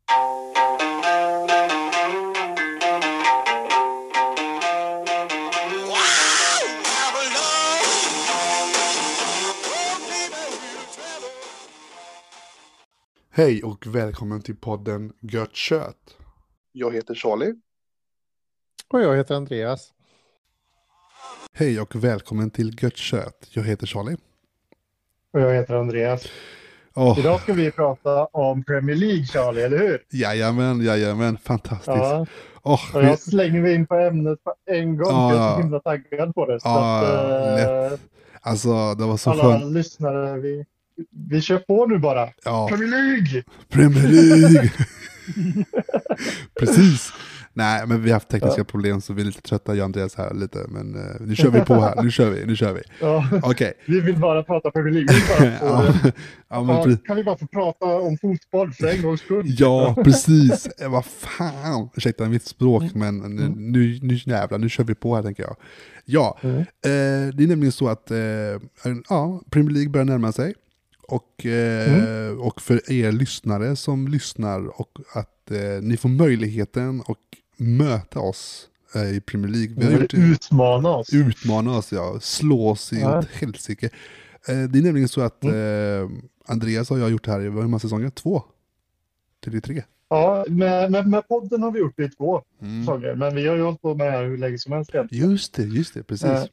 Hej och välkommen till podden Gött Kött. Jag heter Charlie. Och jag heter Andreas. Hej och välkommen till Gött Kött. Jag heter Charlie. Och jag heter Andreas. Idag ska vi prata om Premier League, Charlie, eller hur? Jajamän, fantastiskt. Ja. Och jag slänger mig in på ämnet på en gång, för jag är så himla taggad på det. Lätt. Alltså, det var så alla skönt. Alla lyssnare, vi kör på nu bara. Ja. Premier League! Precis. Nej, men vi har haft tekniska problem så vi är lite trötta, jag och Andreas här lite. Men nu kör vi på här, nu kör vi. Ja. Okej. Vi vill bara prata Premier League. Kan vi bara få prata om fotboll för en gångs skull? Ja, precis. Vad fan. Ursäkta mitt språk, men nu jävlar, nu kör vi på här tänker jag. Ja, det är nämligen så att Premier League börjar närma sig. Och för er lyssnare som lyssnar och att ni får möjligheten att möta oss i Premier League. Vi har gjort, utmana oss, ja. Slå oss i åt helsike. Det är nämligen så att Andreas och jag har gjort det här i hur många säsonger? 2? Till 3? Ja, med podden har vi gjort det i 2 säsonger. Men vi har ju hållit på med det här hur länge som helst. Just det, precis.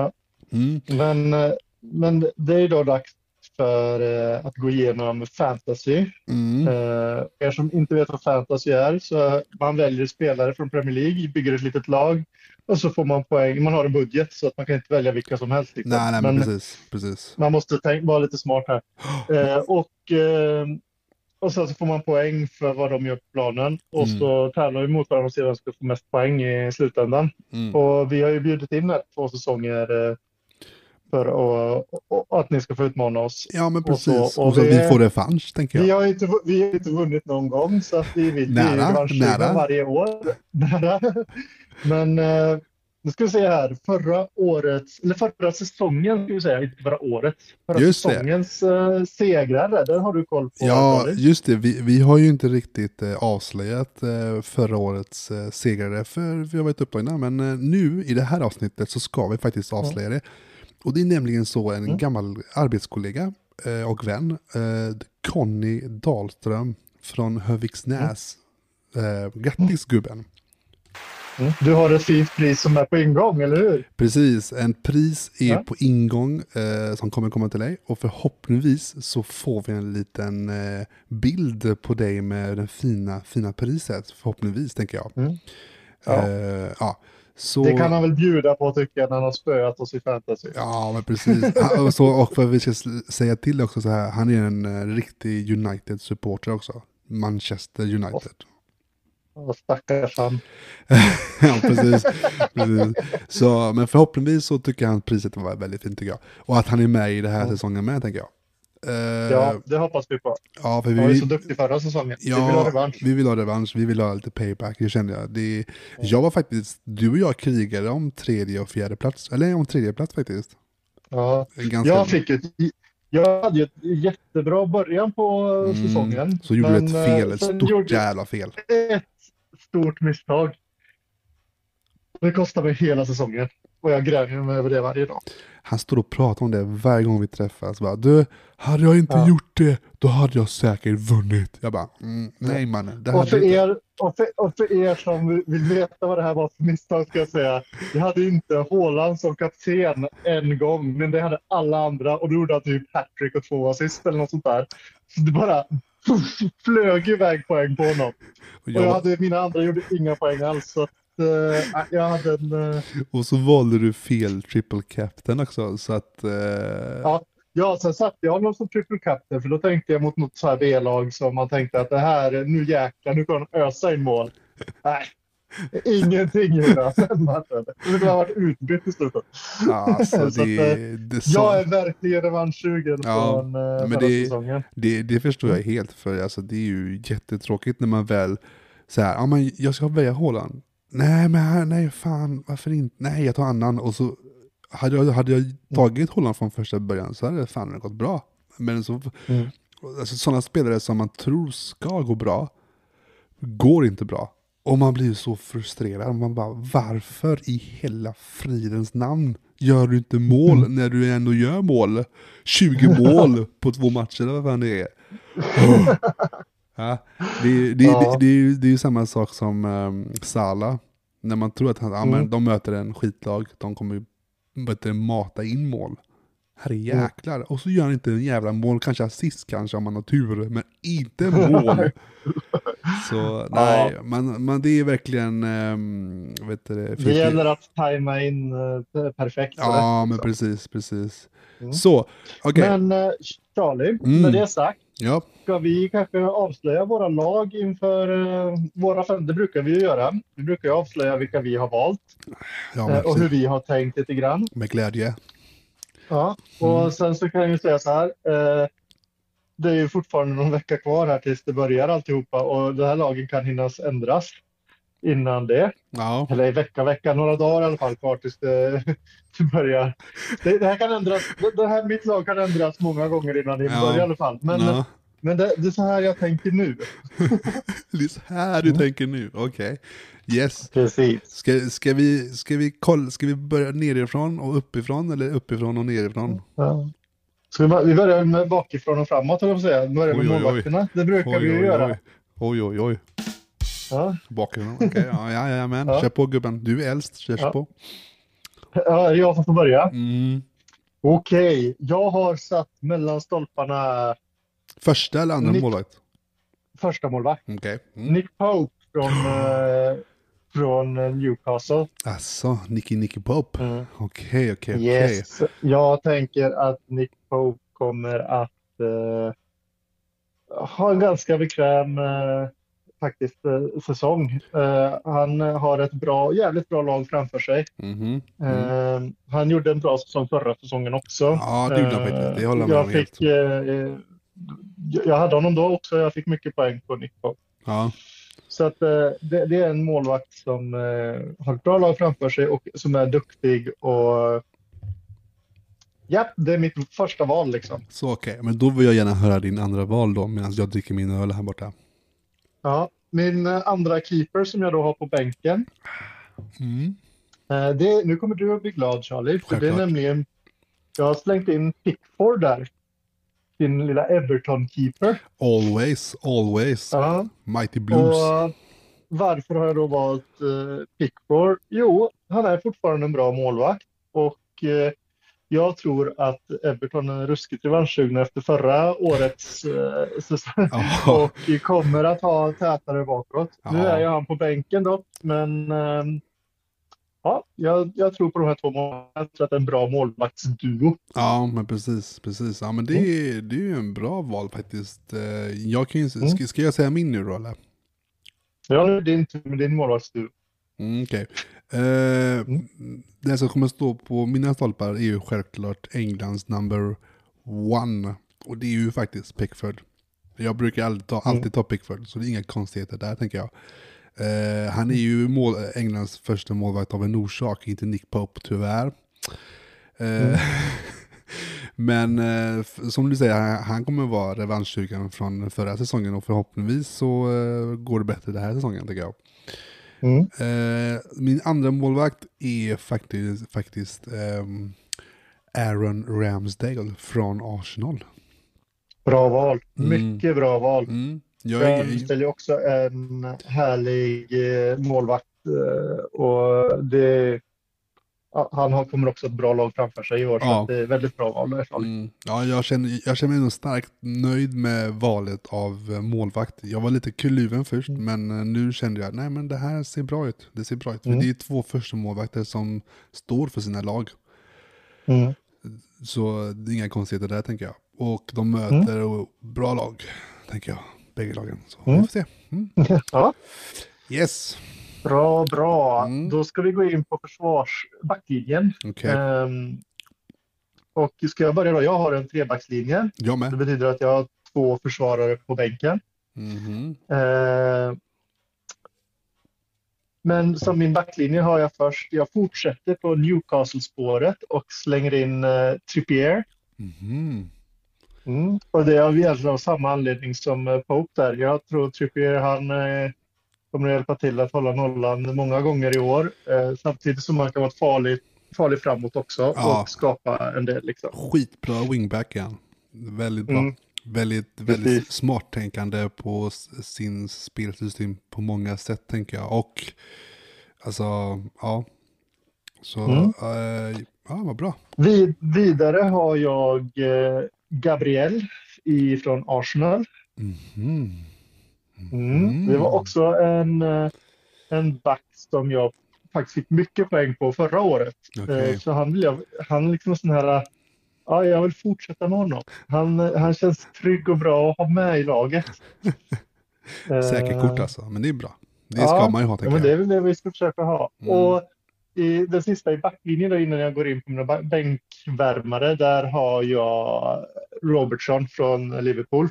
Men det är då dags för att gå igenom fantasy. Er som inte vet vad fantasy är, så man väljer spelare från Premier League, bygger ett litet lag och så får man poäng. Man har en budget så att man kan inte välja vilka som helst. Liksom. Nej, men precis. Man måste vara lite smart här. Och sen så får man poäng för vad de gör på planen. Och så tävlar vi mot varandra och sedan ska få mest poäng i slutändan. Och vi har ju bjudit in 2 säsonger för att ni ska få utmana oss. Ja, men precis. Och så vi får revansch, tänker jag. Vi har inte vunnit någon gång, så att vi vill nära varje år. Nära. Men nu ska vi se här. Förra säsongen, ska vi säga, inte bara året. Säsongens segrar, där har du koll på. Ja, just det. Vi har ju inte riktigt avslöjat förra årets segrare, för vi har varit upptagna. Men nu, i det här avsnittet, så ska vi faktiskt avslöja det. Och det är nämligen så en gammal arbetskollega och vän, Conny Dahlström från Höviksnäs. Grattis gubben! Du har ett fint pris som är på ingång, eller hur? Precis, en pris är på ingång som kommer komma till dig. Och förhoppningsvis så får vi en liten bild på dig med den fina priset. Förhoppningsvis, tänker jag. Så... Det kan han väl bjuda på, tycker jag, när han har spöat oss i fantasy. Ja, men precis. Och vad vi ska säga till också så här, han är en riktig United-supporter också. Manchester United. Stackars han. Ja, precis. Så, men förhoppningsvis så tycker han priset var väldigt fint, tycker jag. Och att han är med i det här säsongen med, tänker jag. Ja, det hoppas vi på. Ja, för vi var så duktig förra säsongen. Ja, vi vill ha revansch. Vi vill ha lite payback, det kände jag. Jag var faktiskt, du och jag krigade om 3:e och 4:e plats. Eller om 3:e plats faktiskt. Ja, jag hade ju ett jättebra början på säsongen. Så gjorde du ett fel, ett stort jävla fel. Ett stort misstag. Det kostade mig hela säsongen. Och jag gräver mig över det varje dag. Han står och pratar om det varje gång vi träffas. Bara, du, hade jag inte gjort det, då hade jag säkert vunnit. Jag bara, nej mannen. Och för er som vill veta vad det här var för misstag, ska jag säga. Jag hade inte Haaland som kapten en gång, men det hade alla andra. Och då gjorde han typ hattrick och 2 assist eller något sånt där. Så det bara flög iväg poäng på honom. Och mina andra gjorde inga poäng alls, så jag hade Och så valde du fel triple captain också, så att... Ja, sen satte jag honom som triple captain, för då tänkte jag mot något så här B-lag som man tänkte att det här, nu jäklar, nu kan de ösa in mål. Nej, ingenting gjorde jag sen matchen. Det har varit utbytt i slutet. Alltså, jag är verkligen revanschsugen från förra säsongen. Det förstår jag helt, för alltså, det är ju jättetråkigt när man väl så här, men jag ska välja Haaland. Nej, fan, varför inte? Nej, jag tar annan. Och så hade jag tagit Haaland från första början, så hade det fan gått bra. Men så, alltså, sådana spelare som man tror ska gå bra, går inte bra. Och man blir så frustrerad. Man bara, varför i hela fridens namn gör du inte mål när du ändå gör mål? 20 mål på 2 matcher eller vad fan det är. Ja, det är ju samma sak som Salah. När man tror att men de möter en skitlag, de kommer ju mata in mål. Herre jäklar. Och så gör han inte en jävla mål, kanske assist kanske om man har tur, men inte mål. Så nej, men det är verkligen, vet du, det gäller att tajma in perfekt. Ja, men precis. Så, okej. Men Charlie, med det sagt, ja. ska vi kanske avslöja våra lag inför våra fem? Det brukar vi ju göra. Vi brukar ju avslöja vilka vi har valt och hur vi har tänkt lite grann. Med glädje. Ja, och sen så kan jag ju säga så här. Det är ju fortfarande någon vecka kvar här tills det börjar alltihopa, och det här lagen kan hinnas ändras innan det. Ja. Eller vecka, några dagar i alla fall kvar tills det börjar. Det här kan ändras, mitt lag kan ändras många gånger innan det börjar i alla fall. Men det är så här jag tänker nu. Det är så här du tänker nu, okej. Yes. Precis. Ska vi börja nerifrån och uppifrån, eller uppifrån och nerifrån? Ja. Så vi börjar med bakifrån och framåt, eller vad säga. Vi börjar med målvakterna. Det brukar vi ju göra. Oj. Ja. Bakifrån, okej. Ja, men kör på gubben. Du är äldst, kör på. Ja, jag får börja. Mm. Okej, jag har satt mellan stolparna. Första eller andra målvakt? Första målvakt. Okay. Nick Pope från Newcastle. Alltså, Nicky Pope. Okej. Yes. Jag tänker att Nick Pope kommer att ha en ganska bekväm säsong. Han har ett jävligt bra lag framför sig. Han gjorde en bra säsong förra säsongen också. Ja, det gjorde han faktiskt. Det håller jag med. Jag hade honom då också. Jag fick mycket poäng på Nick Pope. Ja. Så att det är en målvakt som har ett bra lag framför sig och som är duktig, och ja, det är mitt första val liksom. Så okej, men då vill jag gärna höra din andra val då, medan jag dricker min öl här borta. Ja, min andra keeper som jag då har på bänken. Nu kommer du att bli glad, Charlie, för det är nämligen, jag har slängt in Pickford där. Din lilla Everton-keeper. Always. Ja. Mighty Blues. Och varför har jag då valt Pickford? Jo, han är fortfarande en bra målvakt. Och jag tror att Everton är ruskigt revanschsugna efter förra årets säsong. Och kommer att ha tätare bakåt. Nu är ju han på bänken då, men jag tror på de här två målen. Jag tror att det är en bra målvaktsduo. Ja, men precis. Ja, men det är ju en bra val faktiskt. Jag kan ju, ska jag säga min nu då, eller? Ja, det är din målvaktsduo. Okej. Det som kommer stå på mina stolpar är ju självklart Englands number 1. Och det är ju faktiskt Pickford. Jag brukar alltid ta Pickford, så det är inga konstigheter där, tänker jag. Han är ju Englands första målvakt av en orsak, inte Nick Pope tyvärr. Men som du säger, han kommer vara revanschsugen från förra säsongen, och förhoppningsvis så går det bättre den här säsongen, tycker jag. Min andra målvakt är faktiskt Aaron Ramsdale från Arsenal. Bra val, mycket bra val. Jag ställer också en härlig målvakt, och han kommer också ett bra lag framför sig i år, så att det är väldigt bra val. Ja, jag känner mig nog starkt nöjd med valet av målvakt. Jag var lite kluven först, men nu kände jag, nej men det här ser bra ut. För det är 2 första målvakter som står för sina lag. Så det är inga konstigheter där, tänker jag. Och de möter bra lag, tänker jag. Bägge lagen. Så vi får se. Ja. Yes. Bra. Då ska vi gå in på backlinjen. Okay. Och ska jag börja då? Jag har en 3-backslinje. Jag med. Det betyder att jag har 2 försvarare på bänken. Men som min backlinje har jag först, jag fortsätter på Newcastle-spåret och slänger in Trippier. Och det är egentligen av samma anledning som Pope där. Jag tror Trippier, han kommer att hjälpa till att hålla nollan många gånger i år. Samtidigt som man kan vara farlig framåt också och skapa en del. Liksom. Skitbra wingback igen. Väldigt bra. Väldigt smart tänkande på sin spelsystem på många sätt tänker jag. Och alltså, ja. Så, vad bra. Vidare har jag Gabriel från Arsenal. Det var också en back som jag faktiskt fick mycket poäng på förra året. Okay. Så han liksom sån här, jag vill fortsätta med honom. Han känns trygg och bra att ha med i laget. Säker kort alltså, men det är bra. Det ska man ju ha, tänker men det är väl det vi ska försöka ha. Och den sista i backlinjen då, innan jag går in på mina bänkvärmare, där har jag Robertson från Liverpool.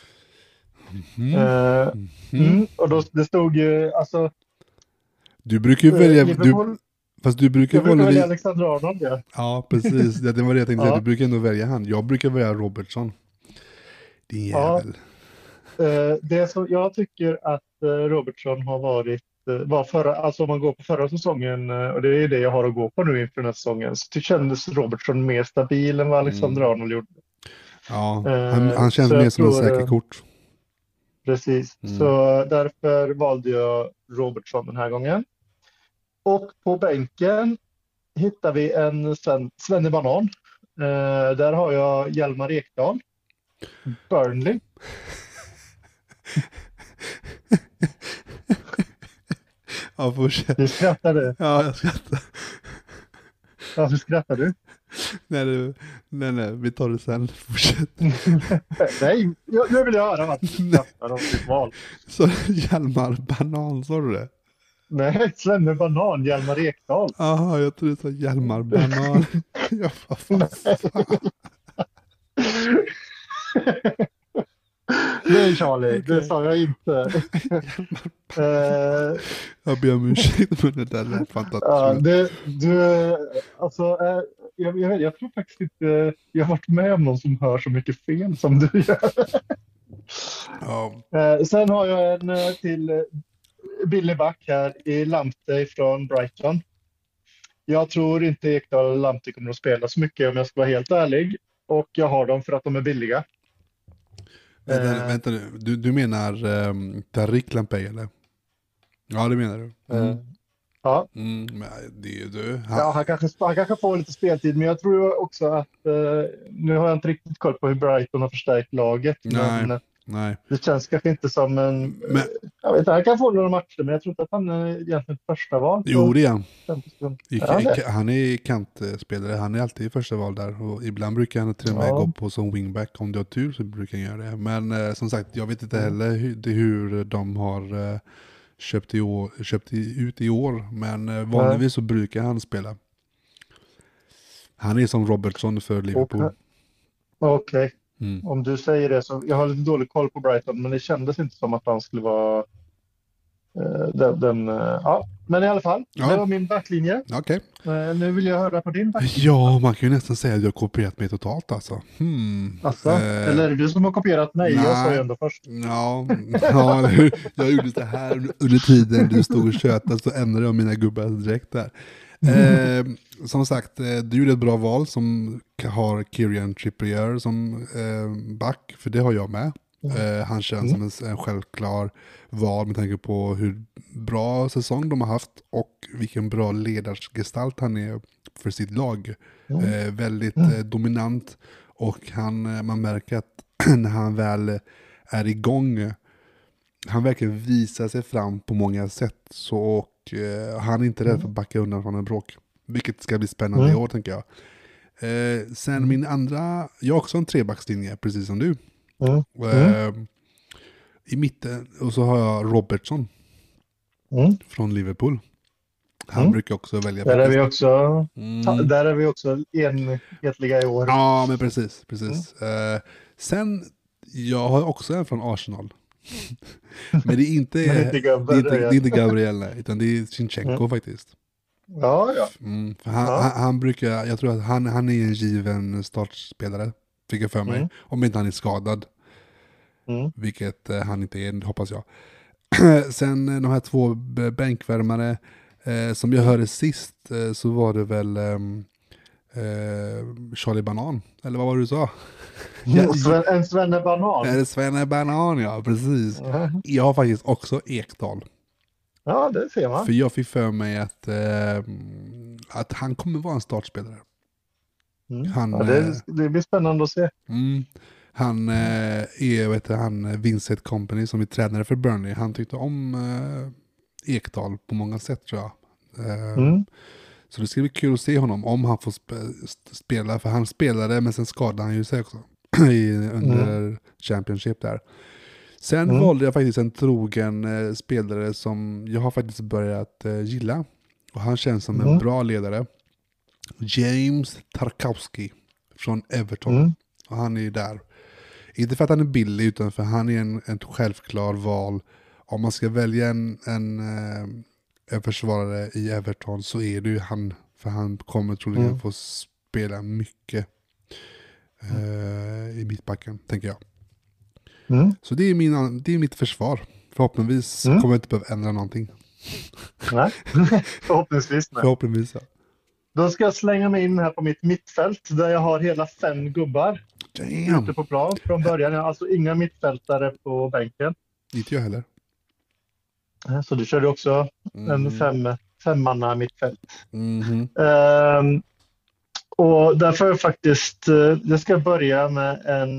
Och då, det stod ju, alltså... Du brukar ju välja... Fast du brukar välja Alexander Arnold, ja. Ja, precis. Det var det jag tänkte säga. Du brukar ändå välja han. Jag brukar välja Robertson. Din jävel. Det som jag tycker att Robertson har var förra, alltså om man går på förra säsongen, och det är det jag har att gå på nu inför den här säsongen, så det kändes Robertson mer stabil än vad Alexander Arnold gjorde. Ja, han känns mer som en säker kort. Precis, så därför valde jag Robertson den här gången. Och på bänken hittar vi en Svenne Banan. Där har jag Hjalmar Ekdal. Burnley. Ja, fortsätt. Du skrattade. Ja, jag skrattar. Varför skrattar du? Nej, vi tar det sen. Fortsätt. Nej, nu vill jag höra vad du skrattar om ditt val. Så Hjalmar Banan, sa du det? Nej, Svenne Banan, Hjalmar Ekdal. Jaha, jag tror det sa Hjalmar Banan. Jag fan. Nej, Charlie, det sa jag inte. Jag ber om ursäkt, men det där är fantastiskt. Jag tror faktiskt inte jag har varit med om någon som hör så mycket fel som du gör. Sen har jag en till billig back här i Lamptey från Brighton. Jag tror inte Ekdal och Lamptey kommer att spela så mycket om jag ska vara helt ärlig. Och jag har dem för att de är billiga. Vänta nu, du menar Tariq Lamptey eller? Ja, det menar du. Ja. Men det är ju du. Han kanske får lite speltid, men jag tror också att nu har jag inte riktigt koll på hur Brighton har förstärkt laget. Nej. Det känns kanske inte som jag vet inte, han kan få några matcher, men jag tror inte att han är egentligen första val. Jo, det är han. Han är kantspelare, han är alltid första val där. Och ibland brukar han till och med gå på som wingback. Om du har tur så brukar han göra det. Men som sagt, jag vet inte heller hur de har köpt ut i år. Men vanligtvis så brukar han spela. Han är som Robertson för Liverpool. Okej. Om du säger det så, jag har lite dålig koll på Brighton, men det kändes inte som att han skulle vara men i alla fall, det var min backlinje. Okej. Nu vill jag höra på din backlinje. Ja, man kan ju nästan säga att jag har kopierat mig totalt alltså. Eller är det du som har kopierat mig? Nej. Jag sa ju ändå först. Ja, jag gjorde det här under tiden du stod och tjötade, så ändrade jag mina gubbar direkt där. Som sagt, du gjorde ett bra val som har Kieran Trippier som back, för det har jag med. Han känns som en självklar val med tanke på hur bra säsong de har haft och vilken bra ledargestalt han är för sitt lag. Väldigt dominant, och man märker att när han väl är igång, han verkligen visar sig fram på många sätt, och han är inte rädd för att backa undan från en bråk, vilket ska bli spännande i år, tänker jag. Sen min andra, jag har också en trebackslinje precis som du. I mitten, och så har jag Robertson från Liverpool. Han brukar också välja. Där är vi också enhetliga i år. Ja, men precis. Sen, jag har också en från Arsenal. Men det är inte Gabriel, utan det är Zinchenko faktiskt. Ja. Han brukar, jag tror att han är en given startspelare, fick jag för mig. Om inte han är skadad. Vilket han inte är, hoppas jag. Sen de här två bänkvärmare som jag hörde sist så var det väl Charlie Banan, eller vad var det du sa? En svennebanan. Är det Svenne Banan, ja, precis. Mm. Jag har faktiskt också Ekdal. Ja, det ser man. För jag fick för mig att han kommer vara en startspelare. Han, Ja, det blir spännande att se. Han är, vet du, han Vincent Company som är tränare för Burnley. Han tyckte om Ekdal på många sätt, tror jag. Så det ska bli kul att se honom om han får spela. För han spelade, men sen skadade han ju sig också under Championship där. Sen valde jag faktiskt en trogen spelare som jag har faktiskt börjat gilla. Och han känns som en bra ledare. James Tarkowski från Everton. Och han är ju där. Inte för att han är billig, utan för han är en självklar val. Om man ska välja en försvarare i Everton så är det ju han. För han kommer troligen få spela mycket i mittbacken, tänker jag. Så det är mitt försvar. Förhoppningsvis kommer jag inte behöva ändra någonting. Nej, förhoppningsvis. Nej. Förhoppningsvis, ja. Då ska jag slänga mig in här på mitt mittfält där jag har hela 5 gubbar. Damn. Ute på plan från början. Jag har alltså inga mittfältare på bänken. Inte jag heller. Så du körde också en femmanna mittfält. Och därför faktiskt, jag ska börja med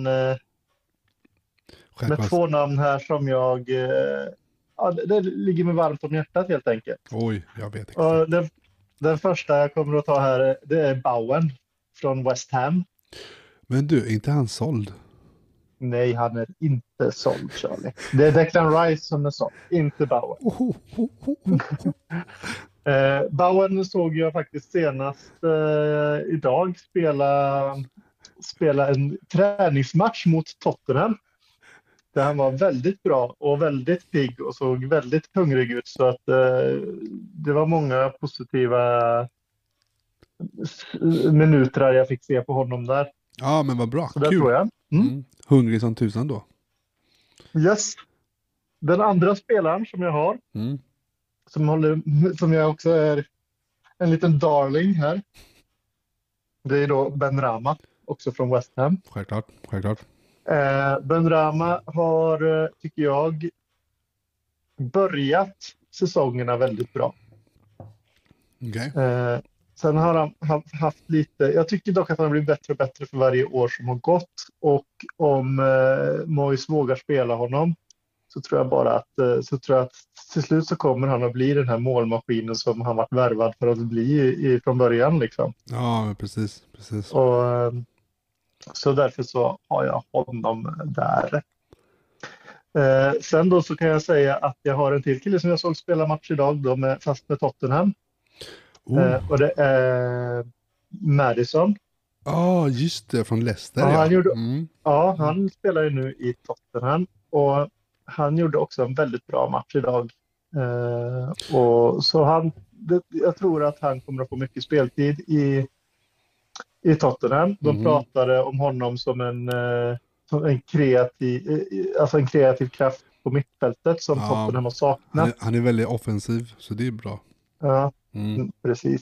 med 2 namn här som jag, det ligger mig varmt om hjärtat helt enkelt. Oj, jag vet inte. Den första jag kommer att ta här, det är Bowen från West Ham. Men du, är inte han såld? Nej, han är inte såld, Charlie. Det är Declan Rice som är såld, inte Bowen. Bowen såg jag faktiskt senast idag spela en träningsmatch mot Tottenham. Där han var väldigt bra och väldigt pigg och såg väldigt hungrig ut. Så att det var många positiva minuter jag fick se på honom där. Ja, men vad bra. Så där kul. tror jag. Hungrig som tusan då. Yes. Den andra spelaren som jag har, som jag också är en liten darling här. Det är då Ben Rama, också från West Ham. Självklart. Ben Rama har, tycker jag, börjat säsongerna väldigt bra. Okay. Sen har han haft lite, jag tycker dock att han har blivit bättre och bättre för varje år som har gått. Och om Moyes vågar spela honom så tror jag att till slut så kommer han att bli den här målmaskinen som han varit värvad för att bli från början liksom. Ja, men precis. Och så därför så har jag honom där. Sen då så kan jag säga att jag har en till kille som jag såg spela match idag då fast med Tottenham. Och det är Maddison. Ja, just det, från Leicester. Han spelar ju nu i Tottenham och han gjorde också en väldigt bra match idag. Och så jag tror att han kommer att få mycket speltid i Tottenham. De pratade om honom som en kreativ kraft på mittfältet som Tottenham har saknat. Han är väldigt offensiv, så det är bra. Ja, precis.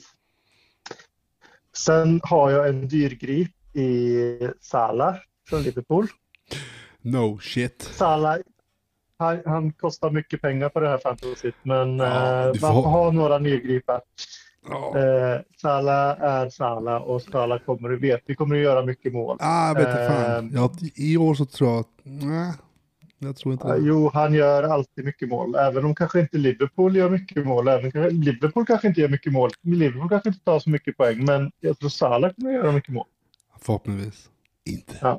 Sen har jag en dyrgrip i Salah från Liverpool. No shit. Salah, han kostar mycket pengar på det här fantasyt, men man får ha några nygripar. Salah är Salah och Salah vi kommer att göra mycket mål. Vet du fan. I år så tror jag att jag tror inte det. Jo, han gör alltid mycket mål. Även om kanske inte Liverpool gör mycket mål. Liverpool kanske inte gör mycket mål. Liverpool kanske inte tar så mycket poäng. Men jag tror Salah kommer att göra mycket mål. Förhoppningsvis. Inte. Ja.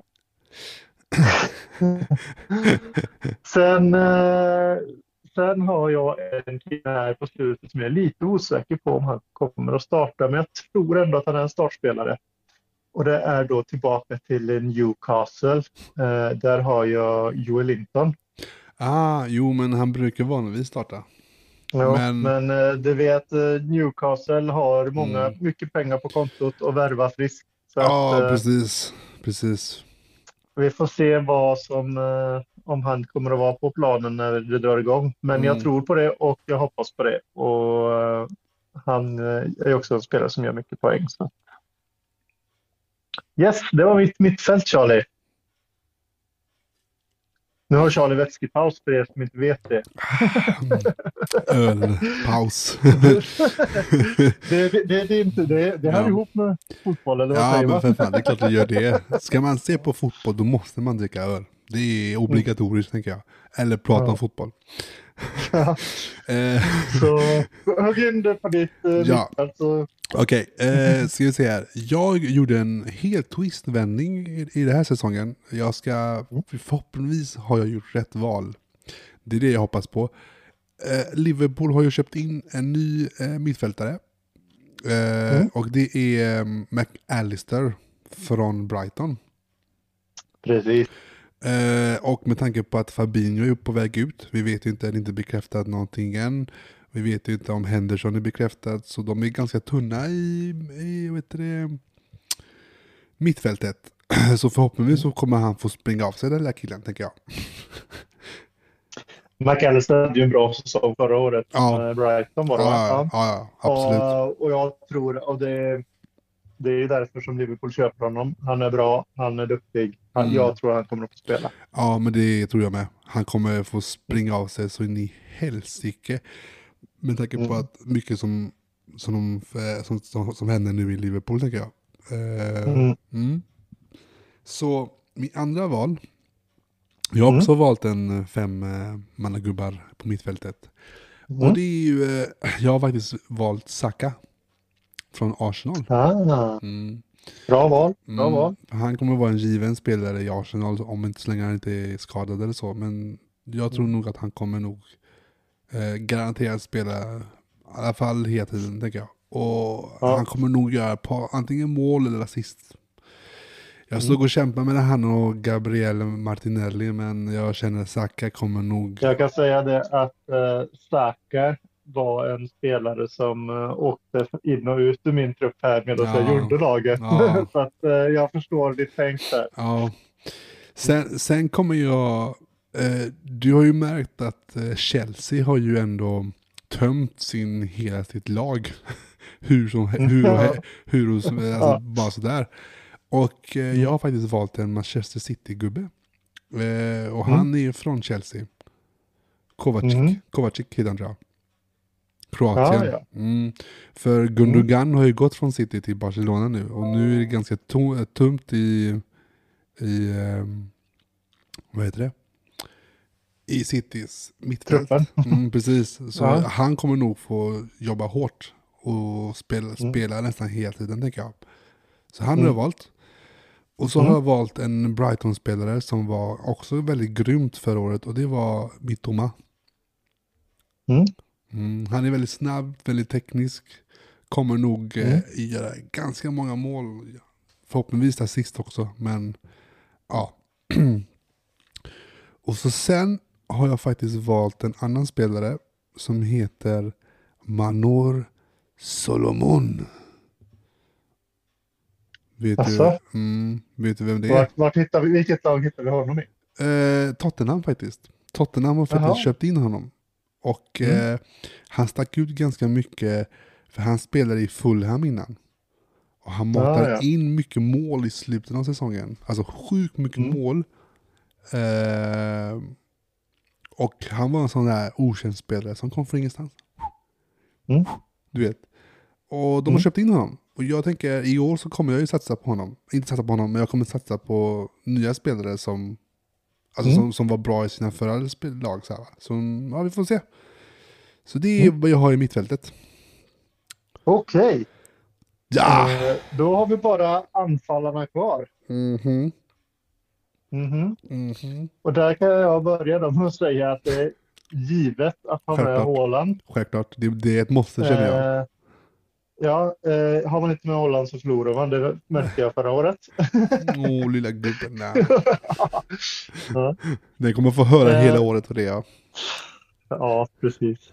Sen har jag en kille här på slutet som jag är lite osäker på om han kommer att starta. Men jag tror ändå att han är en startspelare. Och det är då tillbaka till Newcastle. Där har jag Joel Linton. Men han brukar vanligtvis starta. Ja, men du vet, Newcastle har mycket pengar på kontot och värvar friskt. Så precis. Vi får se om han kommer att vara på planen när det drar igång. Men jag tror på det och jag hoppas på det. Och han är också en spelare som gör mycket poäng. Så. Yes, det var mitt mittfält, Charlie. Nu har Charlie vätskepaus för er som inte vet det. Ölpaus. Det är inte det. Det hör ihop med fotboll, eller vad Ja, säger men man? för fan, det är klart det gör det. Ska man se på fotboll, då måste man dricka öl. Det är obligatoriskt, tänker jag. Eller prata om fotboll. Ja. Så hugg in det på ditt mittfält. Så... Okej, ska vi se här. Jag gjorde en helt twistvändning i den här säsongen. Förhoppningsvis har jag gjort rätt val. Det är det jag hoppas på. Liverpool har ju köpt in en ny mittfältare. Och det är McAllister från Brighton. Precis. Och med tanke på att Fabinho är på väg ut. Vi vet ju inte, det är inte bekräftat någonting än. Vi vet ju inte om Henderson är bekräftat. Så de är ganska tunna i mittfältet. Så förhoppningsvis så kommer han få springa av sig den där killen, tänker jag. McAllister hade ju en bra säsong förra året. Ja. Brighton var det, va? Ja, absolut. Och jag tror, och det är därför som Liverpool köper honom. Han är bra, han är duktig. Jag tror han kommer att få spela. Ja, men det tror jag med. Han kommer få springa av sig så in i helsike. Med tanke på att mycket som händer nu i Liverpool, tänker jag. Så min andra val. Jag har också valt en 5 mannagubbar på mittfältet. Och det är ju, jag har faktiskt valt Saka från Arsenal. Bra val. Bra val. Han kommer vara en given spelare i Arsenal om inte så länge han inte är skadad eller så. Men jag tror nog att han kommer nog garanterat spela i alla fall hela tiden, tänker jag. Och han kommer nog göra antingen mål eller assist. Jag stod och kämpade med han och Gabriel Martinelli, men jag känner att Saka kommer nog... Jag kan säga det att Saka var en spelare som åkte in och ut ur min trupp här medan jag gjorde laget. Ja. Så att jag förstår ditt tänk där. Ja. Sen kommer jag... du har ju märkt att Chelsea har ju ändå tömt hela sitt lag. Bara sådär. Och jag har faktiskt valt en Manchester City-gubbe. Och han är från Chelsea. Kovacic heter han, tror jag. Kroatien. Ja. För Gundogan har ju gått från City till Barcelona nu. Och nu är det ganska tomt i vad heter det? I Citys mittfält. Precis. Så han kommer nog få jobba hårt och spela nästan hela tiden, tänker jag. Så han har jag valt. Och så har jag valt en Brighton-spelare som var också väldigt grymt förra året. Och det var Mitoma. Han är väldigt snabb, väldigt teknisk. Kommer nog göra ganska många mål. Förhoppningsvis assist också. Men ja. Och så sen har jag faktiskt valt en annan spelare som heter Manor Solomon. Vet du vem det är? Vilket lag hittar vi honom i? Tottenham faktiskt. Tottenham har faktiskt köpt in honom. Och han stack ut ganska mycket, för han spelade i Fulham innan. Och han matade in mycket mål i slutet av säsongen. Alltså sjukt mycket mål. Och han var en sån där okänd spelare som kom från ingenstans. Du vet. Och de har köpt in honom. Och jag tänker, i år så kommer jag ju satsa på honom. Inte satsa på honom, men jag kommer satsa på nya spelare som var bra i sina förra lag. Så ja, vi får se. Så det är vad jag har i mittfältet. Okej. Ja! Då har vi bara anfallarna kvar. Och där kan jag börja med att säga att det är givet att ha med Haaland. Självklart, det är ett måste, känner jag. Ja, har man inte med Haaland så förlorar man. Det märkte jag förra året. Lilla gubben. Den kommer få höra hela året för det, ja. Ja, precis.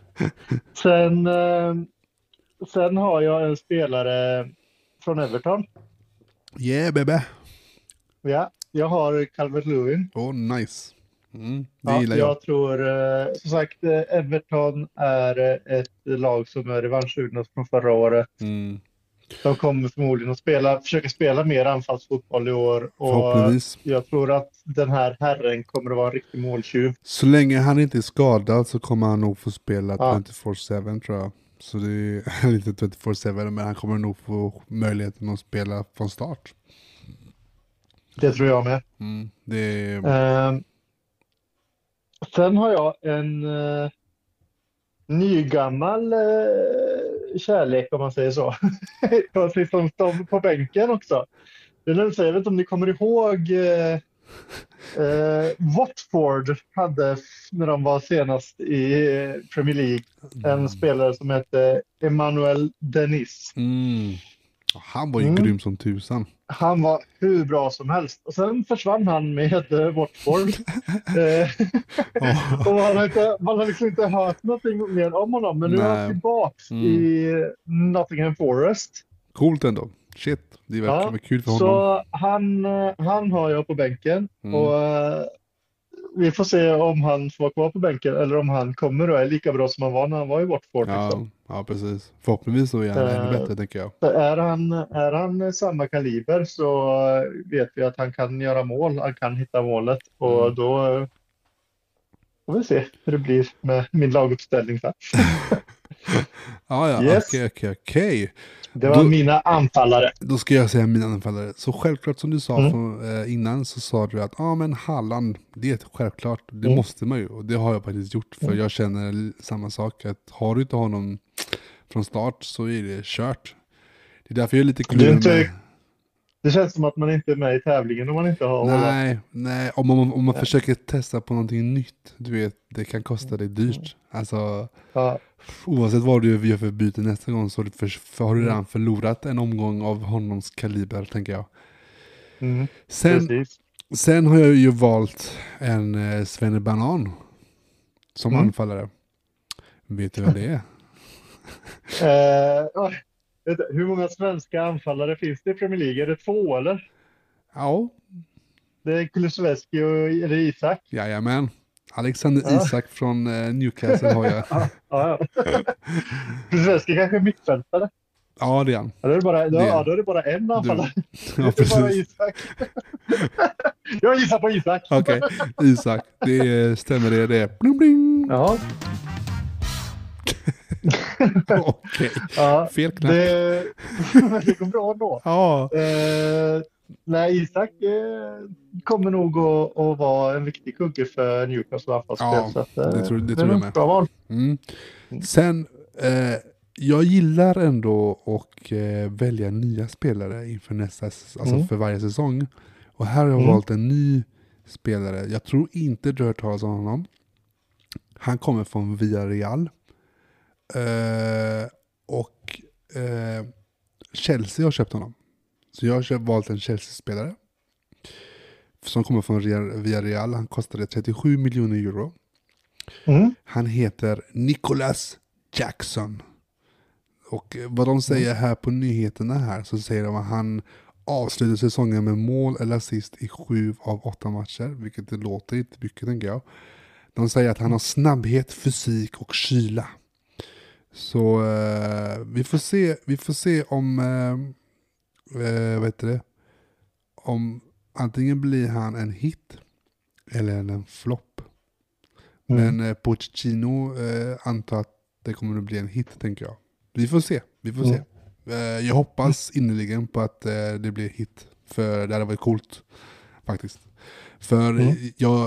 Sen har jag en spelare från Everton. Yeah, baby. Ja, jag har Calvert-Lewin. Nice. Det gillar jag. Jag tror, som sagt, Everton är ett lag som är revanschsugna från förra året. De kommer förmodligen att försöka spela mer anfallsfotboll i år. Och Förhoppningsvis. jag tror att den här herren kommer att vara en riktig måltjuv. Så länge han inte är skadad så kommer han nog få spela Ja. 24/7 tror jag. Så det är inte 24/7, men han kommer nog få möjligheten att spela från start. Det tror jag med. Det är... Sen har jag en nygammal kärlek, om man säger så. Jag ser som står på bänken också. Jag vet inte om ni kommer ihåg Watford hade när de var senast i Premier League en spelare som hette Emmanuel Dennis. Han var ju grym som tusan. Han var hur bra som helst. Och sen försvann han med Watford. Och man har liksom inte hört någonting mer om honom. Men nu är han tillbaka i Nottingham Forest. Coolt ändå. Shit, det verkar kul för honom. Så han har jag på bänken. Och vi får se om han får vara kvar på bänken eller om han kommer och är lika bra som han var när han var i Watford. Liksom. Ja, precis. Förhoppningsvis så är han ännu bättre, tänker jag. Så är han samma kaliber så vet vi att han kan göra mål. Han kan hitta målet. Och då får vi se hur det blir med min laguppställning. Yes. Okej. Det var mina anfallare. Då ska jag säga mina anfallare. Så självklart som du sa innan så sa du att men Haaland, det är självklart. Det måste man ju. Och det har jag faktiskt gjort. För jag känner samma sak. Att har du inte honom från start så är det kört. Det är därför jag är lite kluven. Det känns som att man inte är med i tävlingen om man inte har Haaland. Nej. Om man försöker testa på någonting nytt. Du vet, det kan kosta dig dyrt. Alltså... Oavsett vad du gör för byte nästa gång så har du redan förlorat en omgång av honoms kaliber, tänker jag. Sen har jag ju valt en Svenne Banan som anfallare. Vet du vad det är? Hur många svenska anfallare finns det i Premier League? Är det 2 eller? Ja. Det är Kulusevski eller Isak? Jajamän. Alexander Isak från Newcastle har jag. Kulusevski kanske är mittfältare. Ja, det är han. Då är det bara en anfallare. Ja, precis. Det är bara Isak. Jag gissar på Isak. Okej, Isak. Det stämmer det. är bling bling. Ja. Okej. Fel knapp. Det går bra då. Ja. Nej, Isak kommer nog att vara en viktig kugge för Newcastle anfallsspel. Ja, det tror jag med. Bra val. Sen, jag gillar ändå att välja nya spelare inför för varje säsong. Och här har jag valt en ny spelare. Jag tror inte du har hört talas om honom. Han kommer från Villarreal. Och Chelsea har köpt honom. Så jag har valt en Chelsea-spelare som kommer från Villarreal. Han kostade 37 miljoner euro. Han heter Nicholas Jackson. Och vad de säger här på nyheterna här så säger de att han avslutar säsongen med mål eller assist i 7 av 8 matcher. Vilket det låter inte mycket, tänker jag. De säger att han har snabbhet, fysik och kyla. Så vi får se om om antingen blir han en hit eller en flopp. Men Pochettino antar att det kommer att bli en hit, tänker jag. Vi får se. Jag hoppas innerligen på att det blir hit, för det hade varit coolt faktiskt. För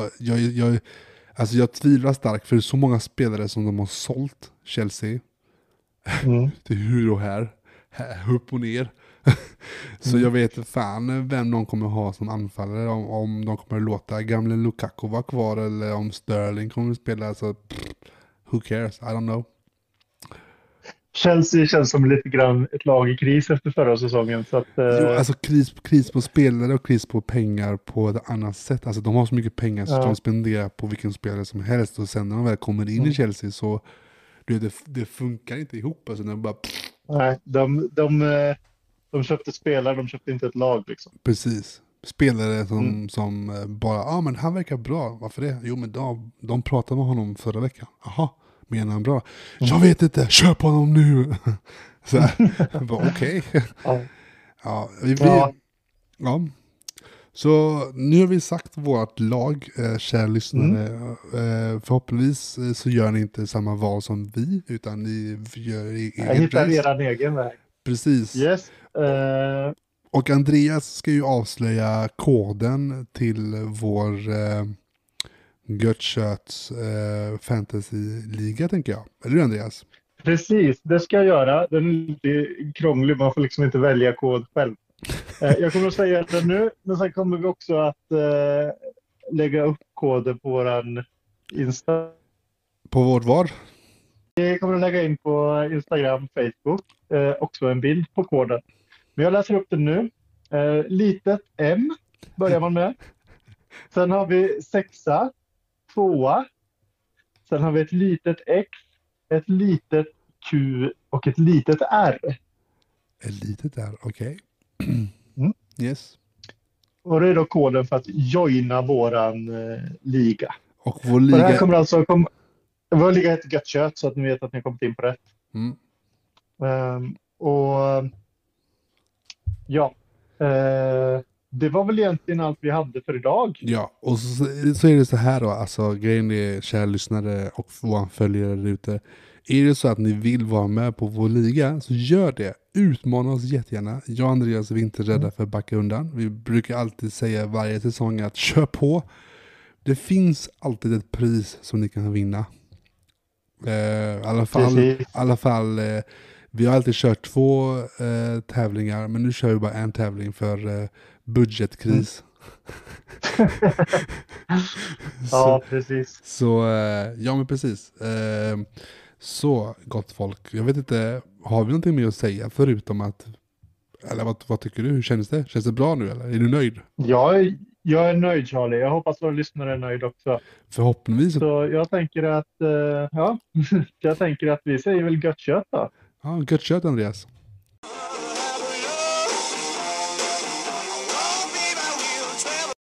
jag tvivlar starkt, för så många spelare som de har sålt Chelsea till hur och här upp och ner. Så jag vet fan vem de kommer ha som anfallare, om de kommer låta gamle Lukaku vara kvar eller om Sterling kommer att spela, så who cares, I don't know. Chelsea känns som lite grann ett lag i kris efter förra säsongen. Så att, alltså kris på spelare och kris på pengar på ett annat sätt. Alltså de har så mycket pengar så de spenderar på vilken spelare som helst, och sen när de väl kommer in i Chelsea så det funkar inte ihop. Alltså, bara... Nej, de köpte spelare, de köpte inte ett lag liksom. Precis. spelare som bara, men han verkar bra, varför det? Jo men de pratade med honom förra veckan. Jaha, menar han bra? Jag vet inte, köp honom nu! Så här, okej. Ja, ja. Så nu har vi sagt vårt lag, kära lyssnare. Förhoppningsvis så gör ni inte samma val som vi, utan ni gör hittar er egen väg. Precis. Yes. Och Andreas ska ju avslöja koden till vår Götkötts fantasy-liga, tänker jag. Eller hur, Andreas? Precis, det ska jag göra. Den är lite krånglig, man får liksom inte välja kod själv. Jag kommer att säga det nu, men sen kommer vi också att lägga upp koden på våran Insta. På vårt var? Vi kommer att lägga in på Instagram, Facebook, också en bild på koden. Men jag läser upp den nu. Litet M börjar man med. Sen har vi 6, 2. Sen har vi ett litet X, ett litet Q och ett litet R. Ett litet R, okej. Yes. Och det är då koden för att joina våran liga. Och vår liga... Och det här kommer alltså... Vår liga heter Göttkött, så att ni vet att ni har kommit in på rätt. Det var väl egentligen allt vi hade för idag. Ja, och så är det så här då, alltså grejen är, kära lyssnare och våra följare där ute. Är det så att ni vill vara med på vår liga, så gör det. Utmana oss jättegärna. Jag och Andreas är inte rädda för att backa undan. Vi brukar alltid säga varje säsong att kör på. Det finns alltid ett pris som ni kan vinna. I alla fall vi har alltid kört 2 tävlingar, men nu kör vi bara en tävling för budgetkris. Ja, precis. Så ja, men precis. Så gott folk. Jag vet inte, har vi någonting mer att säga förutom att, eller vad tycker du? Hur känns det? Känns det bra nu eller? Är du nöjd? Jag är nöjd, Charlie. Jag hoppas att lyssnare är nöjd också. Förhoppningsvis. Så jag tänker att jag tänker att vi säger väl gött kött då. Ja, gött kött, Andreas.